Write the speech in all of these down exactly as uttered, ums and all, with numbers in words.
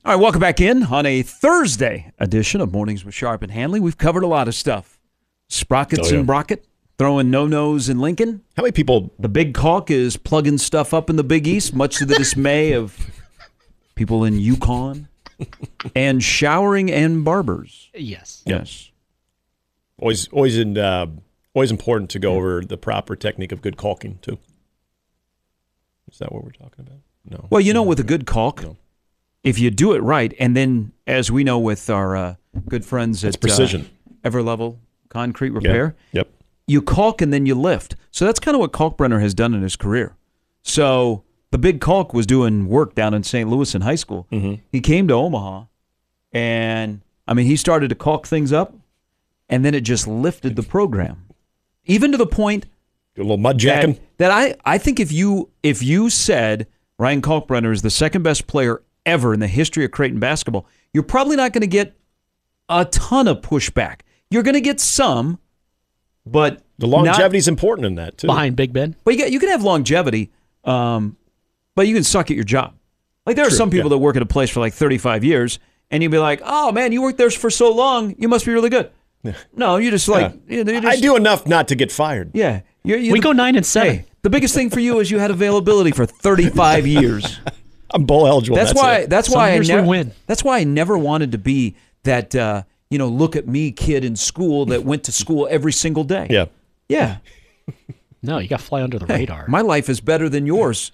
All right, welcome back in on a Thursday edition of Mornings with Sharp and Hanley. We've covered a lot of stuff. Sprockets oh, yeah. and Brockett, throwing no-nos in Lincoln. How many people? The Big Caulk is plugging stuff up in the Big East, much to the dismay of people in Yukon. And showering and barbers. Yes. Yes. Always, always, in, uh, always important to go over the proper technique of good caulking, too. Is that what we're talking about? No. Well, you know, with a good caulk, no. if you do it right, and then, as we know with our uh, good friends it's at precision. Uh, Everlevel Concrete Repair, yeah. Yep. you caulk and then you lift. So that's kind of what Kalkbrenner has done in his career. So the Big Caulk was doing work down in Saint Louis in high school. Mm-hmm. He came to Omaha, and, I mean, he started to caulk things up, and then it just lifted the program. Even to the point Do a little mud jacking. that, that I, I think if you if you said Ryan Kalkbrenner is the second best player ever in the history of Creighton basketball, you're probably not going to get a ton of pushback. You're going to get some, but The longevity is important in that, too. Behind Big Ben. Well, you, get, you can have longevity, um, but you can suck at your job. Like there are True, some people yeah. that work at a place for like thirty-five years, and you'd be like, oh, man, you worked there for so long, you must be really good. No, you just like... Yeah. You, you just, I do enough not to get fired. Yeah. You're, you're We the, go nine and seven. Hey, the biggest thing for you is you had availability for thirty-five years. I'm bowl eligible. That's, That's why. it. That's Some why I years we never. win. That's why I never wanted to be that. Uh, you know, look at me, kid in school that went to school every single day. Yeah. Yeah. No, you got to fly under the Hey, radar. my life is better than yours.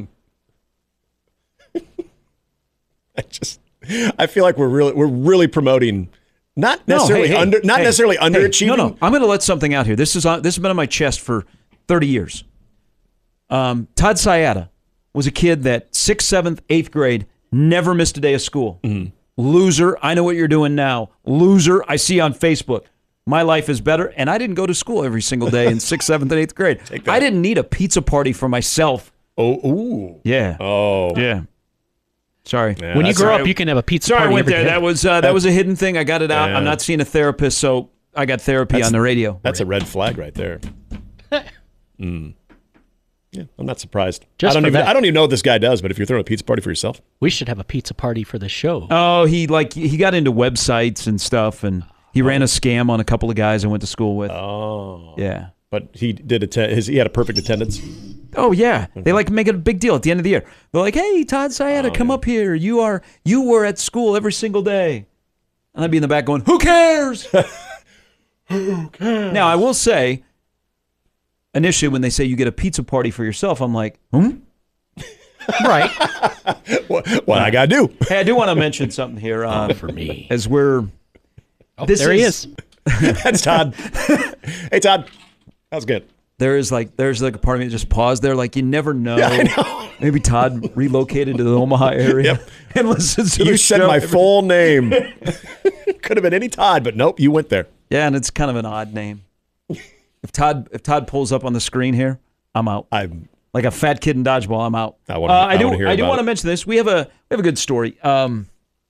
I just, I feel like we're really, we're really promoting, not No, necessarily hey, hey, under, not hey, necessarily hey, underachieving. No, no. I'm going to let something out here. This is on. This has been on my chest for thirty years. Um, Todd Sayata was a kid that sixth, seventh, eighth grade never missed a day of school. Mm-hmm. Loser. I know what you're doing now. Loser. I see on Facebook. My life is better, and I didn't go to school every single day in sixth, seventh, and eighth grade. I didn't need a pizza party for myself. Oh, ooh. Yeah. Oh. Yeah. Sorry. Yeah, when you that's grow right. up, you can have a pizza Sorry, I party went every there. day. That was uh, that was a hidden thing. I got it out. Yeah. I'm not seeing a therapist, so I got therapy That's- on the radio. That's a red flag right there. mm. Yeah, I'm not surprised. Just I don't for even. that. I don't even know what this guy does. But if you're throwing a pizza party for yourself, We should have a pizza party for the show. Oh, he like he got into websites and stuff, and he ran a scam on a couple of guys I went to school with. oh, Yeah. but he did attend. His he had a perfect attendance. Oh yeah. They like make it a big deal at the end of the year. They're like, "Hey, Todd Sayata, Oh, come yeah. up here. You are you were at school every single day." And I'd be in the back going, "Who cares?" Who cares? Now I will say, initially when they say you get a pizza party for yourself, I'm like, hmm. Right. What, what I gotta do? Hey, I do want to mention something here. Uh, For me. as we're Oh, This there he is- is. That's Todd. Hey, Todd. That was good. there is like there's like a part of me that just paused there, like you never know. Yeah, I know. Maybe Todd relocated to the Omaha area Yep. and listens to You the said show my every- full name. Could have been any Todd, but nope, you went there. Yeah, and it's kind of an odd name. If Todd if Todd pulls up on the screen here, I'm out. I'm. Like a fat kid in dodgeball, I'm out. I wanna- uh, I I do. wanna hear I do about want to it. mention this. We have a we have a good story. Um,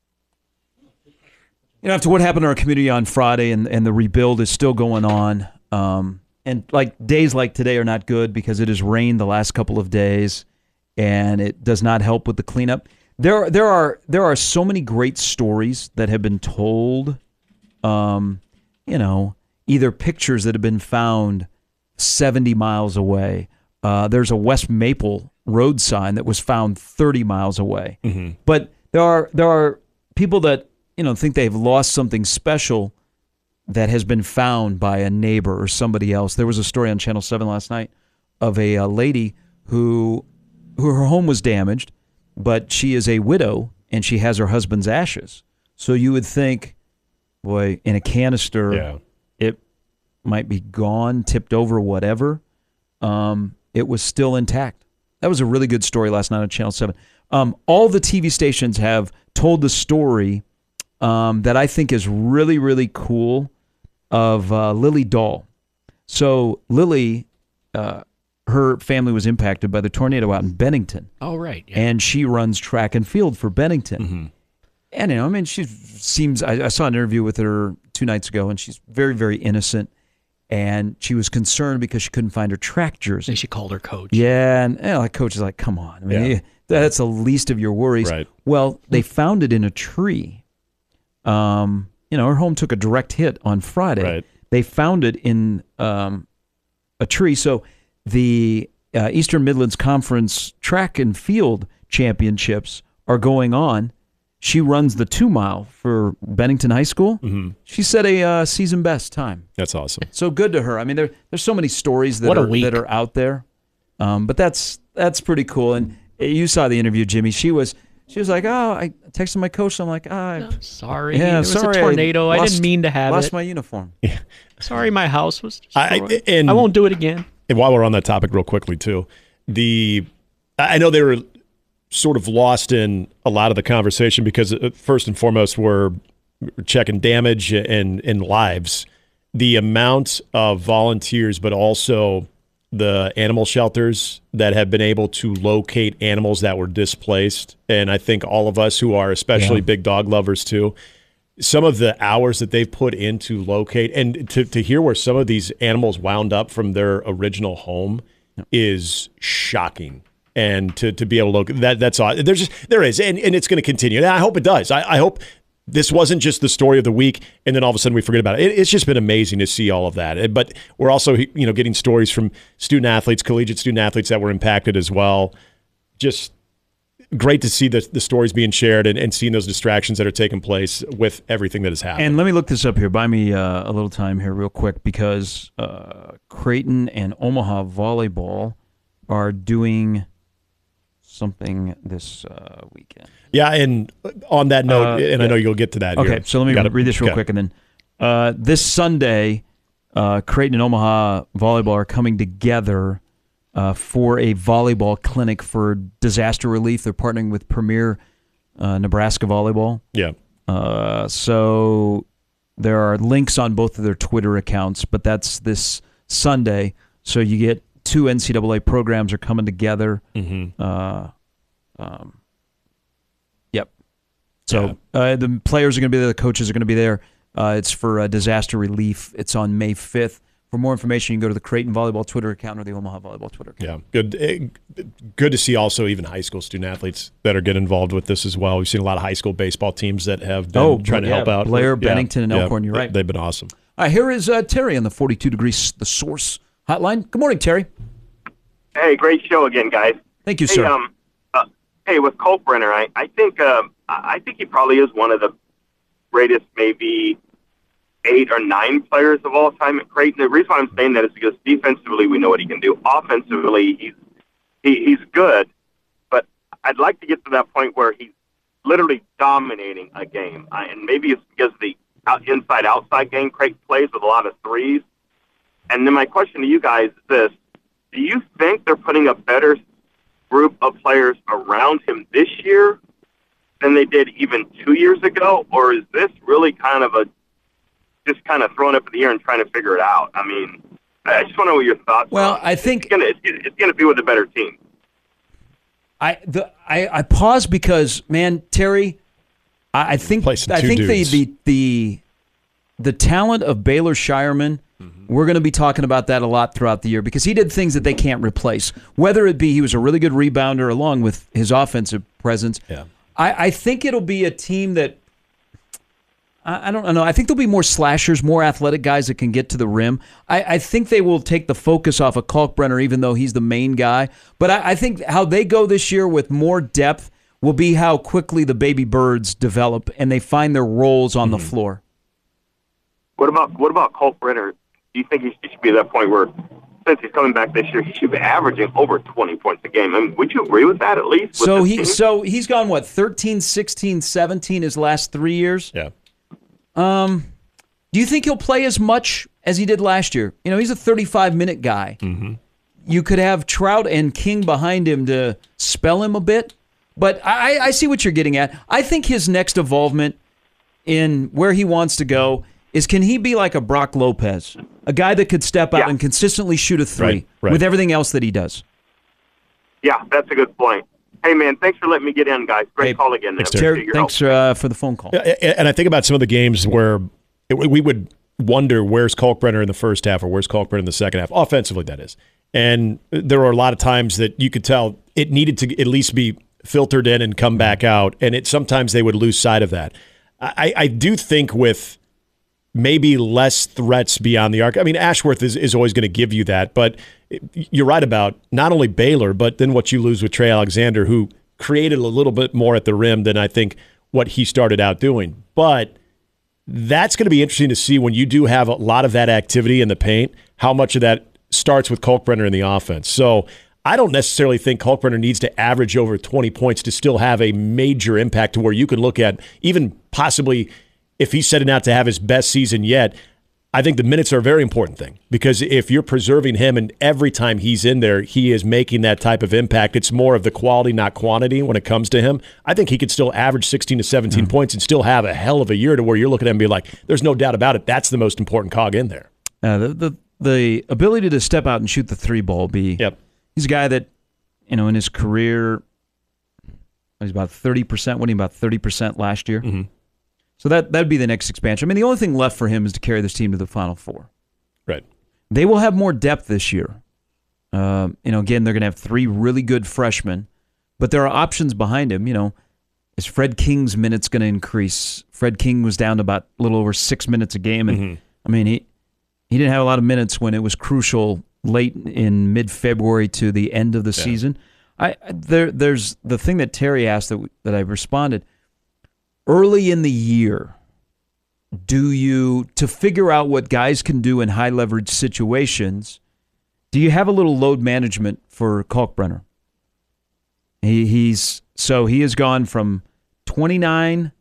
you know, after what happened in our community on Friday, and and the rebuild is still going on. Um, and like days like today are not good because it has rained the last couple of days, and it does not help with the cleanup. There there are there are so many great stories that have been told. Um, you know, either pictures that have been found seventy miles away. Uh, there's a West Maple road sign that was found thirty miles away. Mm-hmm. But there are there are people that you know think they've lost something special that has been found by a neighbor or somebody else. There was a story on Channel seven last night of a, uh lady who who her home was damaged, but she is a widow and she has her husband's ashes. So you would think, boy, in a canister, Yeah. it might be gone, tipped over, whatever. Um, it was still intact. That was a really good story last night on Channel seven. Um, all the T V stations have told the story um, that I think is really, really cool of uh, Lily Dahl. So Lily, uh, her family was impacted by the tornado out in Bennington. Oh, right. Yeah. And she runs track and field for Bennington. Mm-hmm. And, you know, I mean, she seems, I, I saw an interview with her two nights ago, and she's very, very innocent. And she was concerned because she couldn't find her track jersey. And she called her coach. Yeah, and you know, like coach is like, come on. I mean, Yeah. you- That's the least of your worries. Right. Well, they found it in a tree. Um, you know, her home took a direct hit on Friday. Right. They found it in um, a tree. So the uh, Eastern Midlands Conference track and field championships are going on. She runs the two mile for Bennington High School. Mm-hmm. She set a uh, season best time. That's awesome. So good to her. I mean, there there's so many stories that What a are week. that are out there, um, but that's that's pretty cool. And you saw the interview, Jimmy. She was she was like, oh, I texted my coach. I'm like, ah, Sorry. yeah, There was sorry, a tornado. I, lost- didn't mean to have lost it. my uniform. Sorry, my house was I- destroyed. I, and- won't do it again. And while we're on that topic, real quickly too, the I know they were sort of lost in a lot of the conversation because uh, first and foremost we're checking damage and and lives. The amount of volunteers, but also the animal shelters that have been able to locate animals that were displaced, and I think all of us who are especially Yeah. big dog lovers too. Some of the hours that they've put in to locate and to, to hear where some of these animals wound up from their original home is shocking. And to, to be able to look that that's all there's just there is and, and it's going to continue. And I hope it does. I, I hope this wasn't just the story of the week and then all of a sudden we forget about it. it. It's just been amazing to see all of that. But we're also you know getting stories from student athletes, collegiate student athletes that were impacted as well. Just great to see the, the stories being shared and, and seeing those distractions that are taking place with everything that has happened. And let me look this up here. Buy me uh, a little time here real quick because uh, Creighton and Omaha Volleyball are doing something this uh, weekend. Yeah, and on that note, Uh, and I yeah. know you'll get to that. Okay, here. so let me Got it. read this real Okay. quick. And then uh, this Sunday, uh, Creighton and Omaha Volleyball are coming together uh, for a volleyball clinic for disaster relief. They're partnering with Premier uh, Nebraska Volleyball. Yeah. Uh, so there are links on both of their Twitter accounts, but that's this Sunday. So you get two N C double A programs are coming together. Mm-hmm. Uh, um, yep. So uh, the players are going to be there. The coaches are going to be there. Uh, it's for uh, disaster relief. It's on May fifth. For more information, you can go to the Creighton Volleyball Twitter account or the Omaha Volleyball Twitter account. Yeah, good. eh, Good to see also even high school student athletes that are getting involved with this as well. We've seen a lot of high school baseball teams that have been Oh, trying to yeah, help out. Blair, Yeah, Bennington, and yeah, Elkhorn, you're right. They've been awesome. All right, here is uh, Terry on the forty-two Degrees The Source hotline. Good morning, Terry. Hey, great show again, guys. Thank you, Hey, sir. um, uh, hey, with Kalkbrenner, I, I think, um, I I think he probably is one of the greatest, maybe eight or nine players of all time at Creighton. The reason why I'm saying that is because defensively, we know what he can do. Offensively, he's he, he's good, but I'd like to get to that point where he's literally dominating a game. I, and maybe it's because of the out, inside-outside game Creighton plays with a lot of threes. And then my question to you guys is this: do you think they're putting a better group of players around him this year than they did even two years ago? Or is this really kind of a just kind of throwing up in the air and trying to figure it out? I mean, I just want to know what your thoughts Well, are. I think- it's gonna it's, it's gonna be with a better team. I the I, I pause because man, Terry, I, I think Play some I two think the, dudes. the the the talent of Baylor Shireman, Mm-hmm. we're going to be talking about that a lot throughout the year because he did things that they can't replace. Whether it be he was a really good rebounder along with his offensive presence. Yeah. I, I think it'll be a team that I, I don't know. I think there'll be more slashers, more athletic guys that can get to the rim. I, I think they will take the focus off of Kalkbrenner, even though he's the main guy. But I, I think how they go this year with more depth will be how quickly the baby birds develop and they find their roles on the floor. What about what about Kalkbrenner? Do you think he should be at that point where, since he's coming back this year, he should be averaging over twenty points a game? I mean, would you agree with that at least? with So this he team? so he's gone what thirteen, sixteen, seventeen his last three years. Yeah. Um, do you think he'll play as much as he did last year? You know, he's a thirty-five minute guy. Mm-hmm. You could have Trout and King behind him to spell him a bit, but I, I see what you're getting at. I think his next involvement in where he wants to go is, can he be like a Brock Lopez, a guy that could step out Yeah. and consistently shoot a three Right, right. with everything else that he does? Yeah, that's a good point. Hey, man, thanks for letting me get in, guys. Great Hey, call again. thanks, I Terry. appreciate Terry, your thanks uh, for the phone call. Yeah, a- And I think about some of the games where it, we would wonder where's Kalkbrenner in the first half or where's Kalkbrenner in the second half, offensively, that is. And there were a lot of times that you could tell it needed to at least be filtered in and come back out, and it sometimes they would lose sight of that. I, I do think with maybe less threats beyond the arc. I mean, Ashworth is, is always going to give you that, but you're right about not only Baylor, but then what you lose with Trey Alexander, who created a little bit more at the rim than I think what he started out doing. But that's going to be interesting to see when you do have a lot of that activity in the paint, how much of that starts with Kalkbrenner in the offense. So I don't necessarily think Kalkbrenner needs to average over twenty points to still have a major impact to where you can look at even possibly if he's setting out to have his best season yet. I think the minutes are a very important thing because if you're preserving him and every time he's in there, he is making that type of impact. It's more of the quality, not quantity when it comes to him. I think he could still average sixteen to seventeen mm-hmm. points and still have a hell of a year to where you're looking at him and be like, there's no doubt about it. That's the most important cog in there. Uh, the, the the ability to step out and shoot the three ball be yep. He's a guy that, you know, in his career, he's about thirty percent, winning about thirty percent last year. Mm-hmm. So that that'd be the next expansion. I mean, the only thing left for him is to carry this team to the Final Four. Right. They will have more depth this year. Um, you know, again, they're going to have three really good freshmen, but there are options behind him. You know, is Fred King's minutes going to increase? Fred King was down to about a little over six minutes a game, and mm-hmm. I mean, he he didn't have a lot of minutes when it was crucial late in mid-February to the end of the yeah. season. I there there's the thing that Terry asked that that I responded. Early in the year, do you, to figure out what guys can do in high-leverage situations, do you have a little load management for Kalkbrenner? He, he's so he has gone from twenty-nine,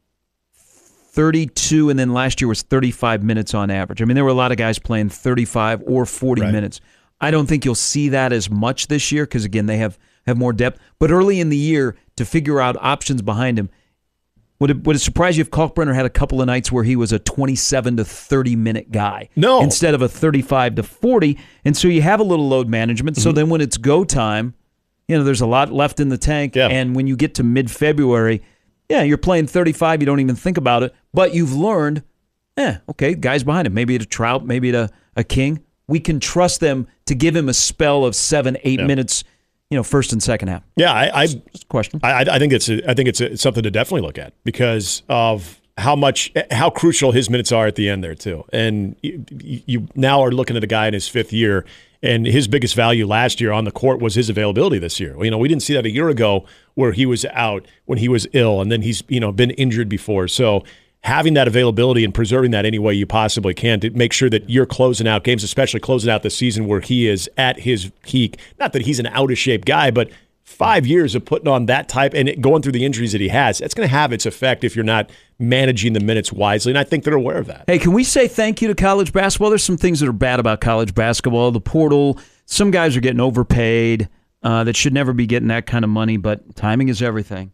thirty-two, and then last year was thirty-five minutes on average. I mean, there were a lot of guys playing thirty-five or forty right. minutes. I don't think you'll see that as much this year because, again, they have, have more depth. But early in the year, to figure out options behind him, Would it, would it surprise you if Kalkbrenner had a couple of nights where he was a twenty-seven to thirty minute guy no. instead of a thirty-five to forty? And so you have a little load management. So mm-hmm. then when it's go time, you know, there's a lot left in the tank. Yeah. And when you get to mid-February, yeah, you're playing thirty-five. You don't even think about it. But you've learned, eh, okay, guys behind him. Maybe at a Trout, maybe at a, a King. We can trust them to give him a spell of seven, eight yeah. minutes. You know, first and second half. Yeah, I, I Just a question. I, I think it's a, I think it's, a, it's something to definitely look at because of how much how crucial his minutes are at the end there too. And you, you now are looking at a guy in his fifth year, and his biggest value last year on the court was his availability this year. You know, we didn't see that a year ago where he was out when he was ill, and then he's you know been injured before. So having that availability and preserving that any way you possibly can to make sure that you're closing out games, especially closing out the season where he is at his peak. Not that he's an out-of-shape guy, but five years of putting on that type and going through the injuries that he has, it's going to have its effect if you're not managing the minutes wisely, and I think they're aware of that. Hey, can we say thank you to college basketball? There's some things that are bad about college basketball. The portal, some guys are getting overpaid uh, that should never be getting that kind of money, but timing is everything.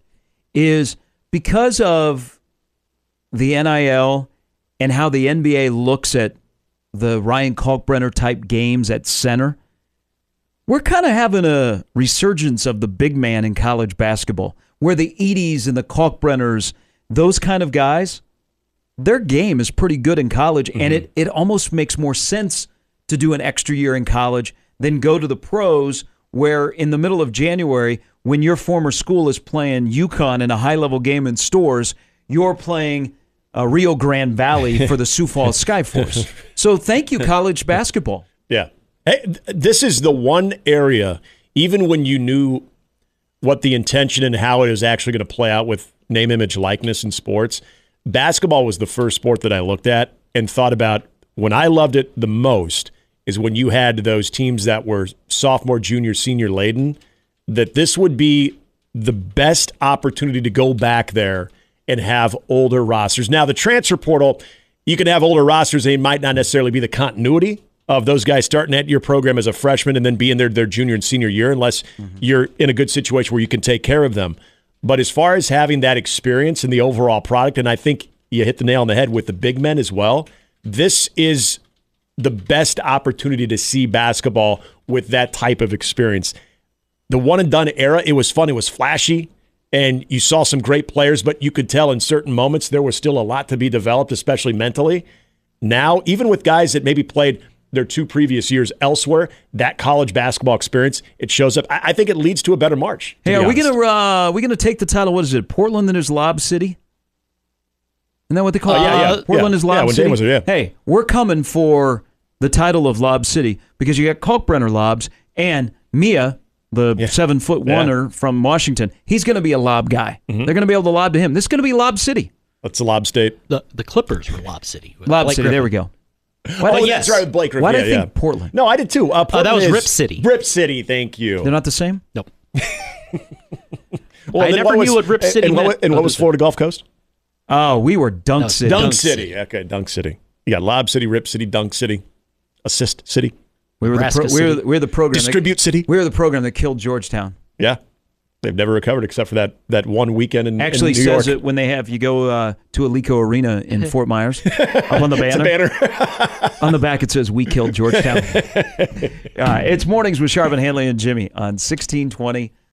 Is because of the N I L and how the N B A looks at the Ryan Kalkbrenner type games at center, we're kind of having a resurgence of the big man in college basketball, where the Edys and the Kalkbrenners, those kind of guys, their game is pretty good in college, mm-hmm. and it, it almost makes more sense to do an extra year in college than go to the pros, where in the middle of January, when your former school is playing UConn in a high-level game in Stores, you're playing uh, Rio Grande Valley for the Sioux Falls Skyforce. So thank you, college basketball. Yeah. Hey, this is the one area, even when you knew what the intention and how it was actually going to play out with name, image, likeness in sports, basketball was the first sport that I looked at and thought about when I loved it the most is when you had those teams that were sophomore, junior, senior laden, that this would be the best opportunity to go back there and have older rosters. Now, the transfer portal, you can have older rosters. They might not necessarily be the continuity of those guys starting at your program as a freshman and then being there their junior and senior year unless mm-hmm. you're in a good situation where you can take care of them. But as far as having that experience in the overall product, and I think you hit the nail on the head with the big men as well, this is the best opportunity to see basketball with that type of experience. The one-and-done era, it was fun. It was flashy. And you saw some great players, but you could tell in certain moments there was still a lot to be developed, especially mentally. Now, even with guys that maybe played their two previous years elsewhere, that college basketball experience, it shows up. I, I think it leads to a better March. Hey, be are we honest. gonna uh, we gonna take the title? What is it? Portland and is Lob City? Isn't that what they call Oh, it? yeah, yeah. Portland Yeah. is Lob Yeah, when City. Dame was there, yeah. Hey, we're coming for the title of Lob City because you got Kalkbrenner Lobs and Mia, the Yeah. seven foot Yeah. oneer from Washington. He's going to be a lob guy. Mm-hmm. They're going to be able to lob to him. This is going to be Lob City. That's the Lob State. The the Clippers were Lob City. with Lob Blake City. There we Griffin. go. Why oh, did- that's right, with Blake Griffin. Why yeah, did I think yeah. Portland? No, I did too. Uh, Portland was is- Rip City. Rip City, thank you. They're not the same. Nope. Well, I then never what was- knew what Rip City and, what, meant. and what Other was than- Florida Gulf Coast? Oh, we were Dunk No, City. Dunk, Dunk City. City. Okay, Dunk City. You got Lob City, Rip City, Dunk City, Assist City, We were the Nebraska pro- we were, City. the- we were the program. that- Distribute City. we were the program that killed Georgetown. Yeah. They've never recovered except for that, that one weekend in, Actually in New says York. it when they have you go uh, to Alico Arena in Fort Myers. Up on the It's a banner. banner. On the back it says "We killed Georgetown." uh, it's mornings with Sharvin, Hanley, and Jimmy on sixteen twenty